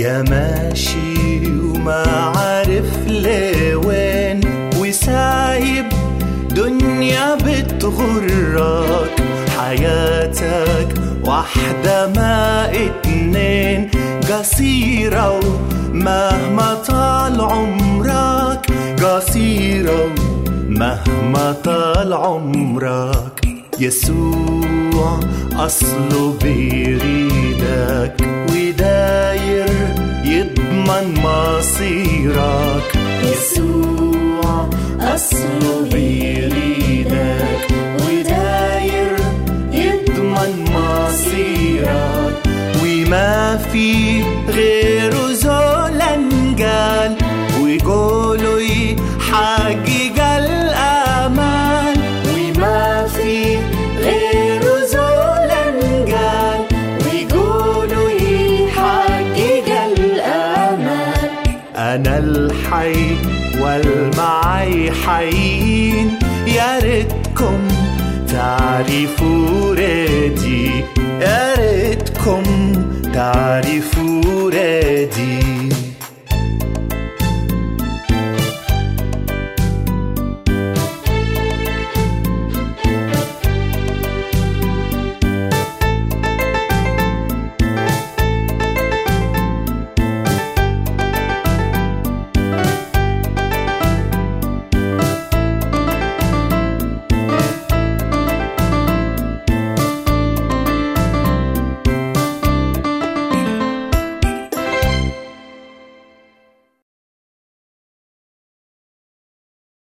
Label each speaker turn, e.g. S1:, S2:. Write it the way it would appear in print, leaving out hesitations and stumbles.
S1: يا ماشي وما عارف لوين، وسايب دنيا بتغرك، حياتك واحدة ما اتنين، قصيرة ومهما طال عمرك، قصيرة ومهما طال عمرك. يسوع أصله بيريدك وداير يضمن مصيرك، يسوع أصله بيريدك وداير يضمن مصيرك. وما في غيره زولن قال ويقولوا يحقق الآمال، وما في غيره زولن قال ويقولوا يحقق الآمال. أنا الحي والمعي حيين، يا ريتكم تعرفوا راديو